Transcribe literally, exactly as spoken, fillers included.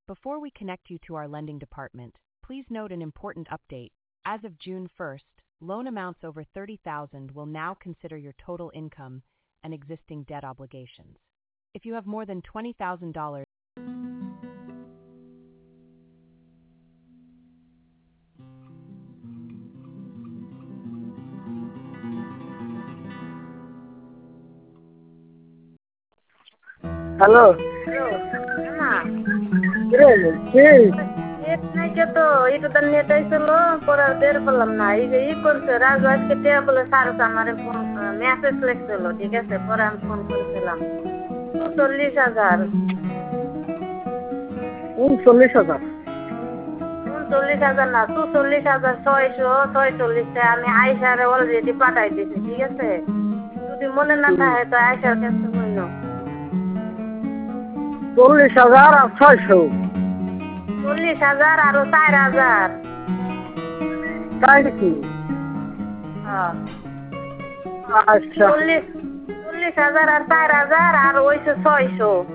Before we connect you to our lending department, please note an important update. As of June first, loan amounts over thirty thousand will now consider your total income and existing debt obligations. If you have more than twenty thousand dollars, hello hello না রে কি net নাই কে তো এটা তো net আইছিল পরে বের করলাম না এই যে ই করছে রাজু আজকে টিয়া বলে স্যার আমারে ফোন মেসেজ লিখছিল ঠিক আছে পরে আমি ফোন করেছিলাম চল্লিশ হাজার উনচল্লিশ হাজার উনচল্লিশ হাজার না তু চল্লিশ হাজার ছয়শো ছয়চল্লিশটা আমি আয়সারে অলরেডি পাঠাই দিছি ঠিক আছে যদি মনে না থাকে তো আয়সার কাছে হইল চল্লিশ হাজার আর ছয়শো চল্লিশ হাজার আরো চার হাজার তাই নাকি হ্যাঁ আচ্ছা চল্লিশ চল্লিশ হাজার আর চার হাজার আর ওইশো ছয়শো